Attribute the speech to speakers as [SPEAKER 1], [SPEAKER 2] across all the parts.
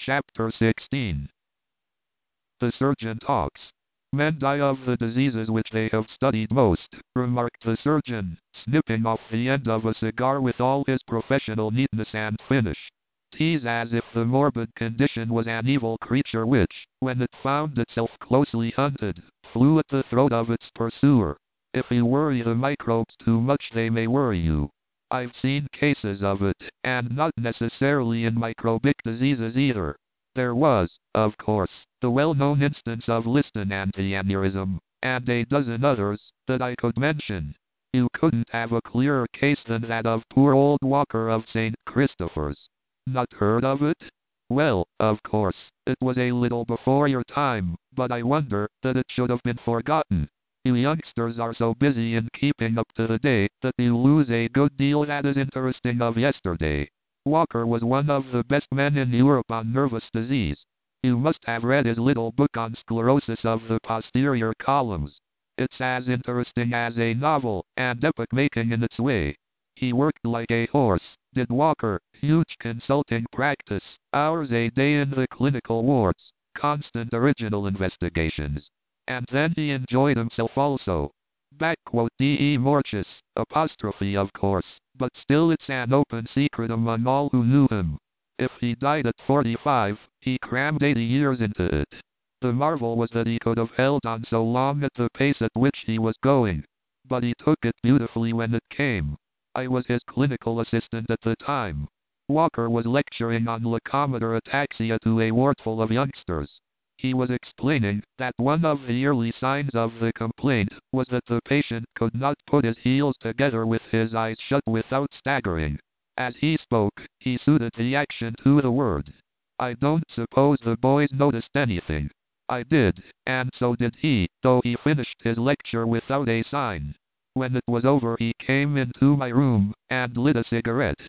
[SPEAKER 1] Chapter 16. The surgeon talks. Men die of the diseases which they have studied most, remarked the surgeon, snipping off the end of a cigar with all his professional neatness and finish. 'Tis as if the morbid condition was an evil creature which, when it found itself closely hunted, flew at the throat of its pursuer. If you worry the microbes too much they may worry you. I've seen cases of it, and not necessarily in microbic diseases either. There was, of course, the well-known instance of Liston antianeurysm, and a dozen others that I could mention. You couldn't have a clearer case than that of poor old Walker of St. Christopher's. Not heard of it? Well, of course, it was a little before your time, but I wonder that it should have been forgotten. You youngsters are so busy in keeping up to the day that you lose a good deal that is interesting of yesterday. Walker was one of the best men in Europe on nervous disease. You must have read his little book on sclerosis of the posterior columns. It's as interesting as a novel, and epoch-making in its way. He worked like a horse, did Walker, huge consulting practice, hours a day in the clinical wards, constant original investigations. And then he enjoyed himself also. De mortis, apostrophe of course, but still it's an open secret among all who knew him. If he died at 45, he crammed 80 years into it. The marvel was that he could have held on so long at the pace at which he was going. But he took it beautifully when it came. I was his clinical assistant at the time. Walker was lecturing on locomotor ataxia to a wardful of youngsters. He was explaining that one of the early signs of the complaint was that the patient could not put his heels together with his eyes shut without staggering. As he spoke, he suited the action to the word. I don't suppose the boys noticed anything. I did, and so did he, though he finished his lecture without a sign. When it was over he came into my room, and lit a cigarette.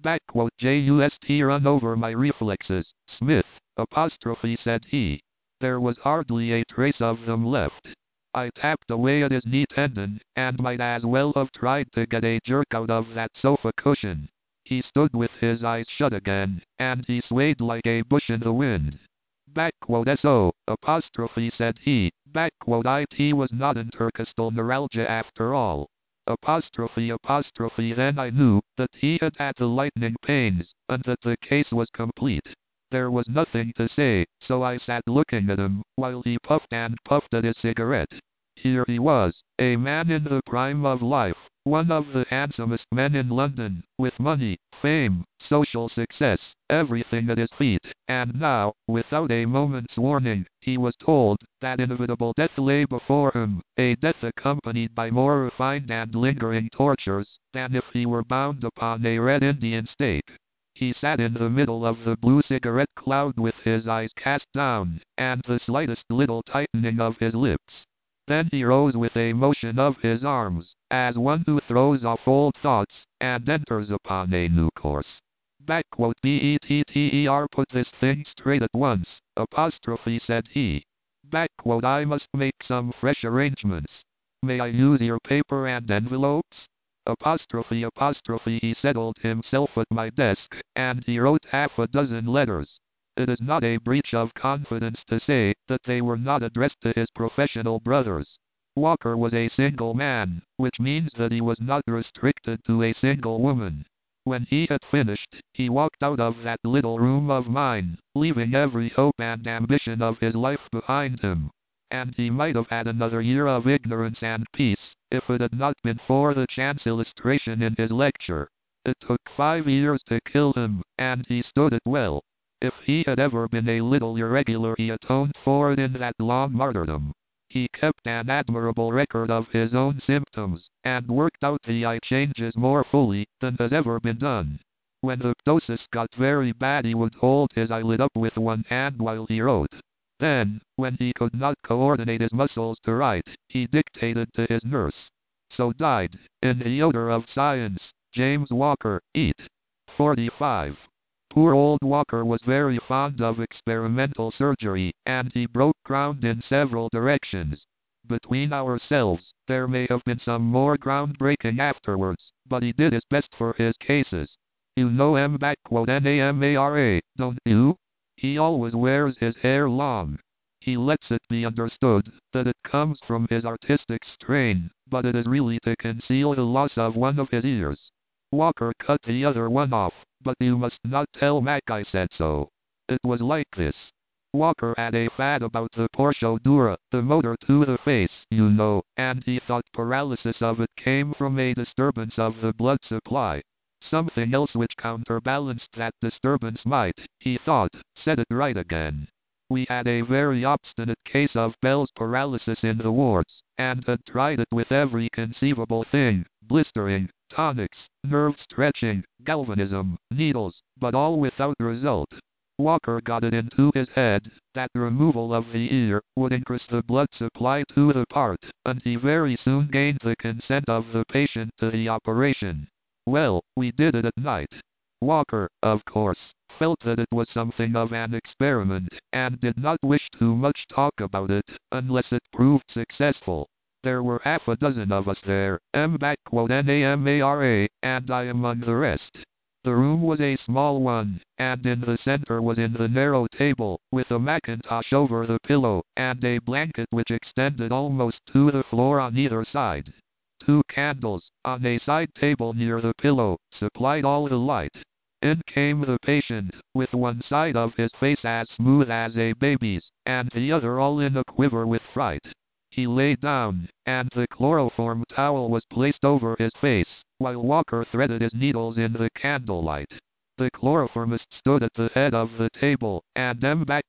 [SPEAKER 1] Just run over my reflexes, Smith, apostrophe said he. There was hardly a trace of them left. I tapped away at his knee tendon, and might as well have tried to get a jerk out of that sofa cushion. He stood with his eyes shut again, and he swayed like a bush in the wind. So, apostrophe said he, it was not intercostal neuralgia after all. Apostrophe then I knew that he had had the lightning pains, and that the case was complete. There was nothing to say, so I sat looking at him, while he puffed and puffed at his cigarette. Here he was, a man in the prime of life, one of the handsomest men in London, with money, fame, social success, everything at his feet, and now, without a moment's warning, he was told that inevitable death lay before him, a death accompanied by more refined and lingering tortures than if he were bound upon a red Indian stake. He sat in the middle of the blue cigarette cloud with his eyes cast down, and the slightest little tightening of his lips. Then he rose with a motion of his arms, as one who throws off old thoughts, and enters upon a new course. Put this thing straight at once, apostrophe said he. I must make some fresh arrangements. May I use your paper and envelopes? Apostrophe he settled himself at my desk, and he wrote half a dozen letters. It is not a breach of confidence to say that they were not addressed to his professional brothers. Walker was a single man, which means that he was not restricted to a single woman. When he had finished, he walked out of that little room of mine, leaving every hope and ambition of his life behind him. And he might have had another year of ignorance and peace, if it had not been for the chance illustration in his lecture. It took 5 years to kill him, and he stood it well. If he had ever been a little irregular he atoned for it in that long martyrdom. He kept an admirable record of his own symptoms, and worked out the eye changes more fully than has ever been done. When the ptosis got very bad he would hold his eyelid up with one hand while he wrote. Then, when he could not coordinate his muscles to write, he dictated to his nurse. So died, in the odor of science, James Walker, 45. Poor old Walker was very fond of experimental surgery, and he broke ground in several directions. Between ourselves, there may have been some more groundbreaking afterwards, but he did his best for his cases. You know Namara, don't you? He always wears his hair long. He lets it be understood that it comes from his artistic strain, but it is really to conceal the loss of one of his ears. Walker cut the other one off, but you must not tell Mac I said so. It was like this. Walker had a fad about the Porsche Dura, the motor to the face, you know, and he thought paralysis of it came from a disturbance of the blood supply. Something else which counterbalanced that disturbance might, he thought, set it right again. We had a very obstinate case of Bell's paralysis in the wards, and had tried it with every conceivable thing, blistering, tonics, nerve stretching, galvanism, needles, but all without result. Walker got it into his head that removal of the ear would increase the blood supply to the part, and he very soon gained the consent of the patient to the operation. Well, we did it at night. Walker, of course, felt that it was something of an experiment, and did not wish too much talk about it, unless it proved successful. There were half a dozen of us there, M*NAMARA, and I among the rest. The room was a small one, and in the center was in the narrow table, with a mackintosh over the pillow, and a blanket which extended almost to the floor on either side. 2 candles, on a side table near the pillow, supplied all the light. In came the patient, with one side of his face as smooth as a baby's, and the other all in a quiver with fright. He lay down, and the chloroform towel was placed over his face, while Walker threaded his needles in the candlelight. The chloroformist stood at the head of the table, and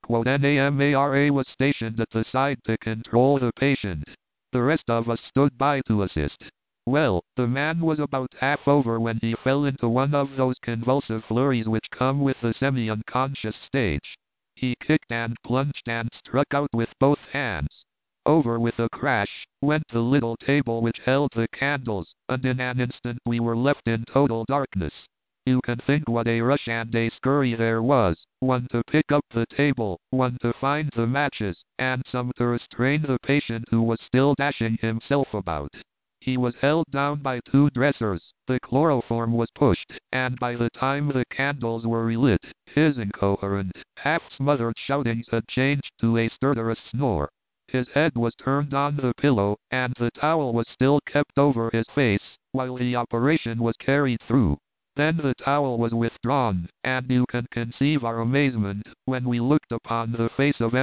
[SPEAKER 1] M*NAMARA was stationed at the side to control the patient. The rest of us stood by to assist. Well, the man was about half over when he fell into one of those convulsive flurries which come with the semi-unconscious stage. He kicked and plunged and struck out with both hands. Over with a crash went the little table which held the candles, and in an instant we were left in total darkness. You can think what a rush and a scurry there was, one to pick up the table, one to find the matches, and some to restrain the patient who was still dashing himself about. He was held down by 2 dressers, the chloroform was pushed, and by the time the candles were relit, his incoherent, half-smothered shoutings had changed to a stertorous snore. His head was turned on the pillow, and the towel was still kept over his face, while the operation was carried through. Then the towel was withdrawn, and you can conceive our amazement when we looked upon the face of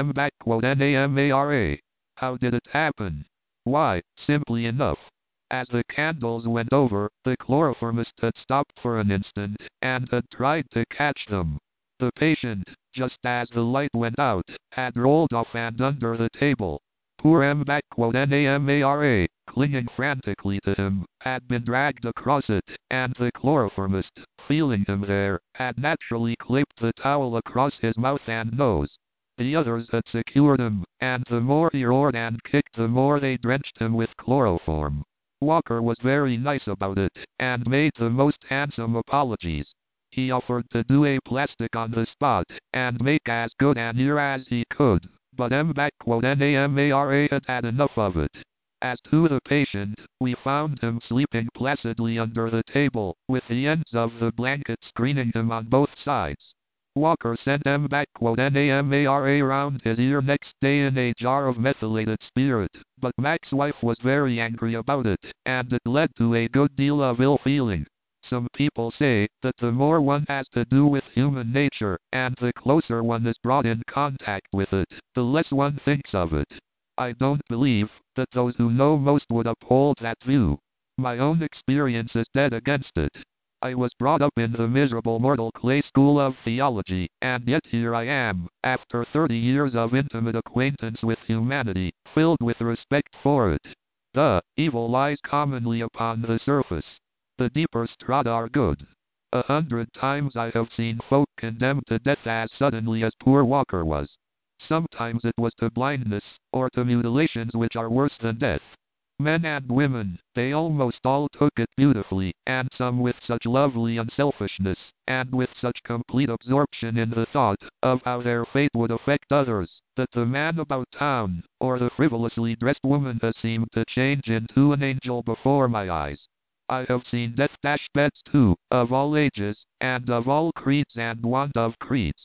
[SPEAKER 1] M*NAMARA. How did it happen? Why, simply enough. As the candles went over, the chloroformist had stopped for an instant, and had tried to catch them. The patient, just as the light went out, had rolled off and under the table. Poor M*NAMARA, clinging frantically to him, had been dragged across it, and the chloroformist, feeling him there, had naturally clipped the towel across his mouth and nose. The others had secured him, and the more he roared and kicked, the more they drenched him with chloroform. Walker was very nice about it, and made the most handsome apologies. He offered to do a plastic on the spot, and make as good an ear as he could, but M*NAMARA had had enough of it. As to the patient, we found him sleeping placidly under the table, with the ends of the blanket screening him on both sides. Walker sent M*NAMARA round his ear next day in a jar of methylated spirit, but Mac's wife was very angry about it, and it led to a good deal of ill feeling. Some people say that the more one has to do with human nature, and the closer one is brought in contact with it, the less one thinks of it. I don't believe that those who know most would uphold that view. My own experience is dead against it. I was brought up in the miserable mortal clay school of theology, and yet here I am, after 30 years of intimate acquaintance with humanity, filled with respect for it. The evil lies commonly upon the surface. The deeper strata are good. 100 times I have seen folk condemned to death as suddenly as poor Walker was. Sometimes it was to blindness, or to mutilations which are worse than death. Men and women, they almost all took it beautifully, and some with such lovely unselfishness, and with such complete absorption in the thought of how their fate would affect others, that the man about town, or the frivolously dressed woman has seemed to change into an angel before my eyes. I have seen death-dash beds too, of all ages, and of all creeds and want of creeds.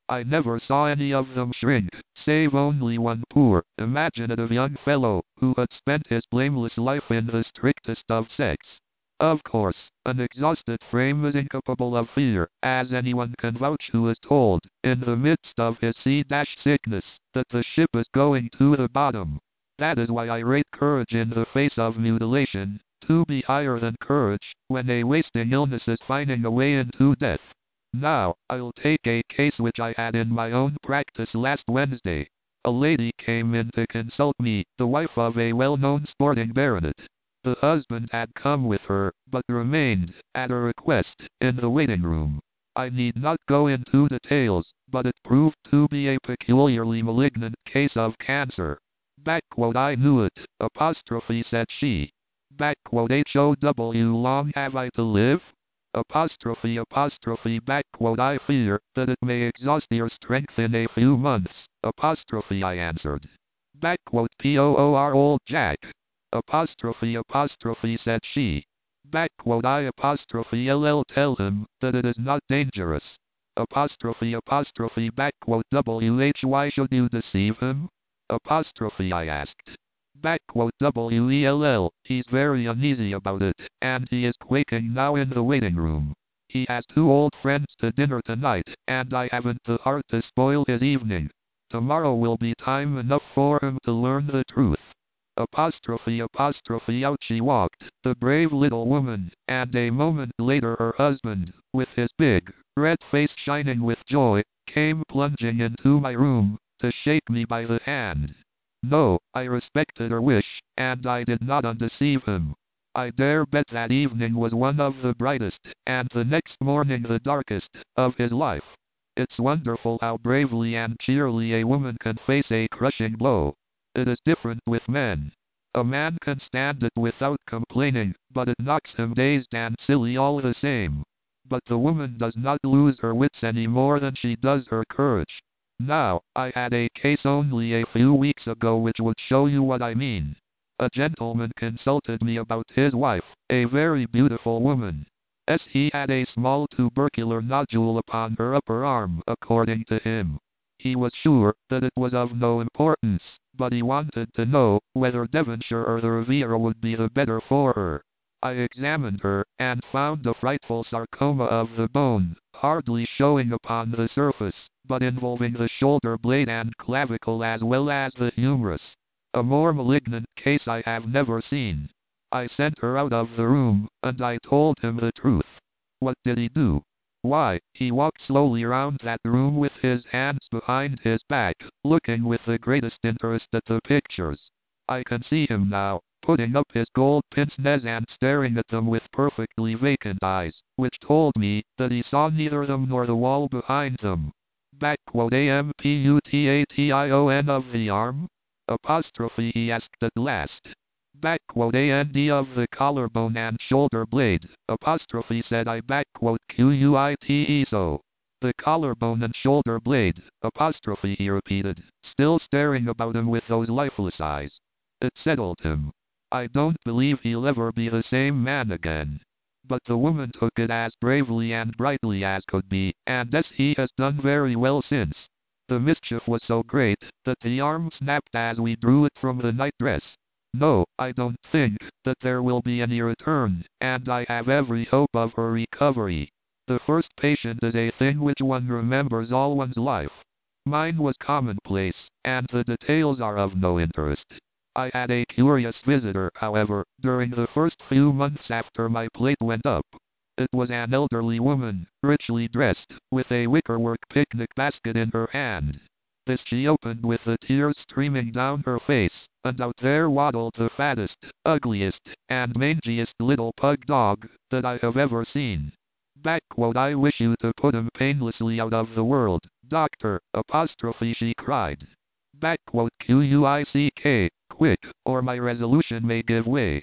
[SPEAKER 1] I never saw any of them shrink, save only one poor, imaginative young fellow, who had spent his blameless life in the strictest of sects. Of course, an exhausted frame is incapable of fear, as anyone can vouch who is told, in the midst of his sea-sickness, that the ship is going to the bottom. That is why I rate courage in the face of mutilation to be higher than courage when a wasting illness is finding a way into death. Now, I'll take a case which I had in my own practice last Wednesday. A lady came in to consult me, the wife of a well-known sporting baronet. The husband had come with her, but remained, at her request, in the waiting room. I need not go into details, but it proved to be a peculiarly malignant case of cancer. I knew it, said she. HOW long have I to live? I fear that it may exhaust your strength in a few months, I answered. POOR old Jack. Said she. LL tell him that it is not dangerous. Why should you deceive him? I asked. WELL, he's very uneasy about it, and he is quaking now in the waiting room. He has 2 old friends to dinner tonight, and I haven't the heart to spoil his evening. Tomorrow will be time enough for him to learn the truth. Out she walked, the brave little woman, and a moment later her husband, with his big, red face shining with joy, came plunging into my room, to shake me by the hand. No, I respected her wish, and I did not undeceive him. I dare bet that evening was one of the brightest, and the next morning the darkest, of his life. It's wonderful how bravely and cheerily a woman can face a crushing blow. It is different with men. A man can stand it without complaining, but it knocks him dazed and silly all the same. But the woman does not lose her wits any more than she does her courage. Now, I had a case only a few weeks ago which would show you what I mean. A gentleman consulted me about his wife, a very beautiful woman. He had a small tubercular nodule upon her upper arm, according to him. He was sure that it was of no importance, but he wanted to know whether Devonshire or the Riviera would be the better for her. I examined her, and found a frightful sarcoma of the bone, hardly showing upon the surface, but involving the shoulder blade and clavicle as well as the humerus. A more malignant case I have never seen. I sent her out of the room, and I told him the truth. What did he do? Why, he walked slowly round that room with his hands behind his back, looking with the greatest interest at the pictures. I can see him now, putting up his gold pince-nez and staring at them with perfectly vacant eyes, which told me that he saw neither them nor the wall behind them. Amputation of the arm? He asked at last. And of the collarbone and shoulder blade, said I. Quite so. The collarbone and shoulder blade, he repeated, still staring about him with those lifeless eyes. It settled him. I don't believe he'll ever be the same man again. But the woman took it as bravely and brightly as could be, and he has done very well since. The mischief was so great that the arm snapped as we drew it from the nightdress. No, I don't think that there will be any return, and I have every hope of her recovery. The first patient is a thing which one remembers all one's life. Mine was commonplace, and the details are of no interest. I had a curious visitor, however, during the first few months after my plate went up. It was an elderly woman, richly dressed, with a wickerwork picnic basket in her hand. This she opened with the tears streaming down her face, and out there waddled the fattest, ugliest, and mangiest little pug dog that I have ever seen. I wish you to put him painlessly out of the world, doctor, she cried. Quick, or my resolution may give way.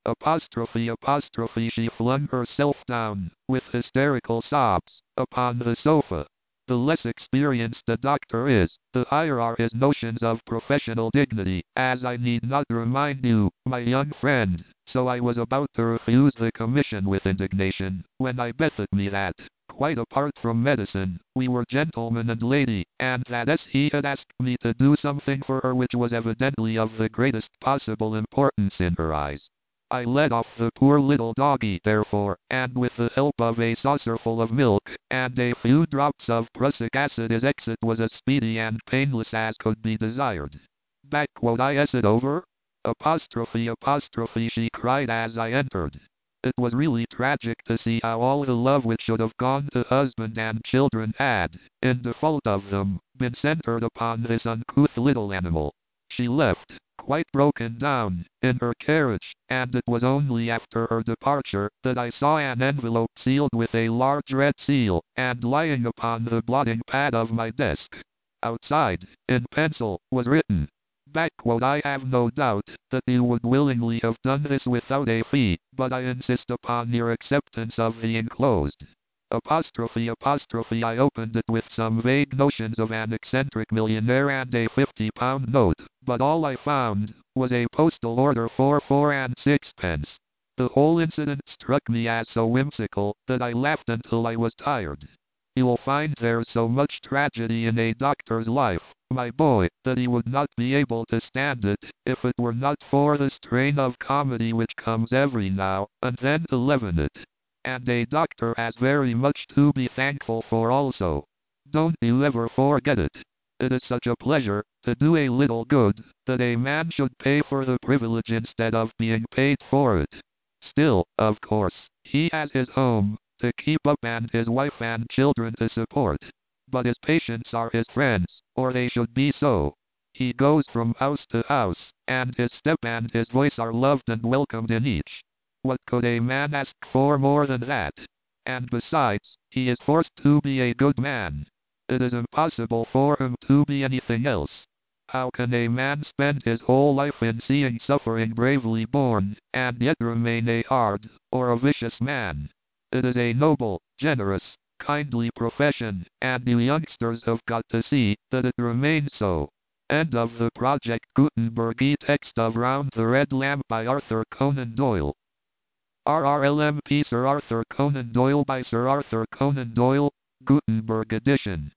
[SPEAKER 1] She flung herself down, with hysterical sobs, upon the sofa. The less experienced a doctor is, the higher are his notions of professional dignity, as I need not remind you, my young friend, so I was about to refuse the commission with indignation, when I bethought me that, quite apart from medicine, we were gentleman and lady, and that as he had asked me to do something for her which was evidently of the greatest possible importance in her eyes. I led off the poor little doggy, therefore, and with the help of a saucerful of milk, and a few drops of prussic acid, his exit was as speedy and painless as could be desired. I said over? Apostrophe, she cried as I entered. It was really tragic to see how all the love which should have gone to husband and children had, in default of them, been centered upon this uncouth little animal. She left, quite broken down, in her carriage, and it was only after her departure that I saw an envelope sealed with a large red seal, and lying upon the blotting pad of my desk. Outside, in pencil, was written, I have no doubt that you would willingly have done this without a fee, but I insist upon your acceptance of the enclosed. Apostrophe, I opened it with some vague notions of an eccentric millionaire and a £50 note, but all I found was a postal order for 4 and 6p. The whole incident struck me as so whimsical that I laughed until I was tired. You'll find there's so much tragedy in a doctor's life, my boy, that he would not be able to stand it, if it were not for the strain of comedy which comes every now and then to leaven it. And a doctor has very much to be thankful for also. Don't you ever forget it. It is such a pleasure to do a little good, that a man should pay for the privilege instead of being paid for it. Still, of course, he has his home to keep up and his wife and children to support. But his patients are his friends, or they should be so. He goes from house to house, and his step and his voice are loved and welcomed in each. What could a man ask for more than that? And besides, he is forced to be a good man. It is impossible for him to be anything else. How can a man spend his whole life in seeing suffering bravely borne, and yet remain a hard, or a vicious man? It is a noble, generous, kindly profession, and you youngsters have got to see that it remains so. End of the Project Gutenberg text of Round the Red Lamp by Arthur Conan Doyle. RRLMP Sir Arthur Conan Doyle by Sir Arthur Conan Doyle, Gutenberg edition.